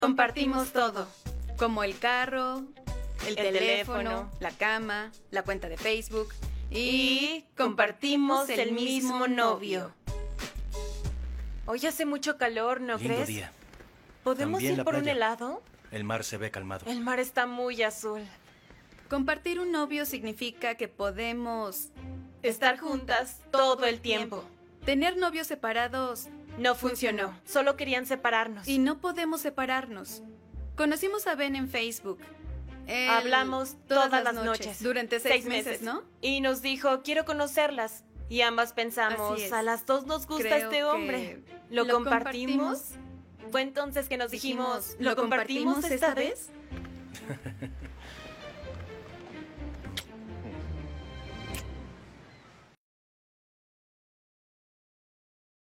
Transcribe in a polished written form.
Compartimos todo, como el carro, el teléfono, la cama, la cuenta de Facebook y compartimos el mismo novio. Hoy hace mucho calor, ¿no Lindo crees? día. ¿Podemos También ir la por un playa. helado? El mar se ve calmado. El mar está muy azul. Compartir un novio significa que podemos Estar juntas todo el tiempo. tener novios separados. No funcionó. Solo querían separarnos. Y no podemos separarnos. Conocimos a Ben en Facebook. Él, Hablamos todas las noches. Durante 6 meses, ¿no? Y nos dijo, quiero conocerlas. Y ambas pensamos, Así es. a las dos nos gusta Creo este que hombre. ¿Lo compartimos? Fue entonces que nos dijimos, ¿lo compartimos esta vez?